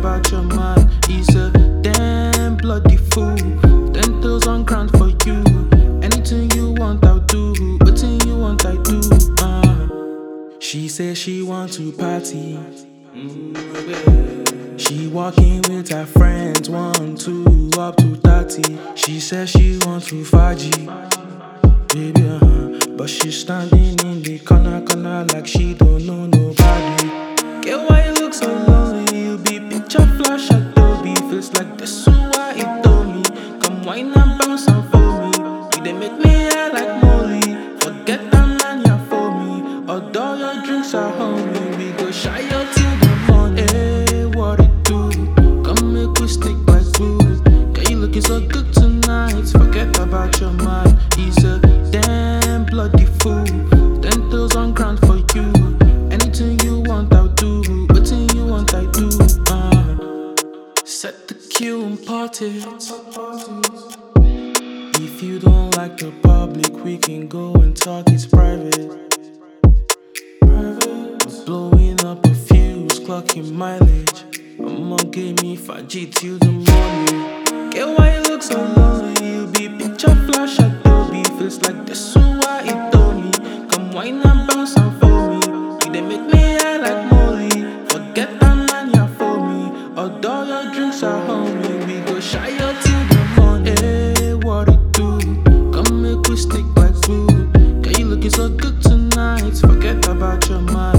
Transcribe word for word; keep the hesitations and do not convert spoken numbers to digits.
about your man. He's a damn bloody fool. Ten toes on ground for you. Anything you want, I'll do. Anything you want, I do. Uh. She says she want to party. She walking with her friends, one, two, up to thirty. She says she want to faji, baby, uh-huh. But she's standing in the corner, corner like she don't know nobody. Get why you look so lonely? You be picture flash Adobe. Feels like this is why it told me. Come wine and bounce and for me. You they make me air like Molly. Forget that man, you're for me. Although your drinks are homie, we go shy out till the morning. Hey, what it do? Come make we stick like glue. Yeah, you looking so good tonight. Forget about your man. He's a damn bloody fool. Ten toes on ground for you. Anything you want, I'll do. Anything you want, I do. Uh, set the queue and party. If you don't like the public, we can go and talk. It's private. Private. Blowing up a fuse, clocking mileage. I'ma give me five G till the morning. Get why you look so lonely? You be picture flash Adobe. Feels like this is why it told me. Come wine and bounce and for me. You they make me air like Molly. Forget that man, you're for me. Although your drinks are homie, we go shy out till the morning. Hey, what it do? Come make we stick like glue. Yeah, you looking so good tonight. Forget about your mind.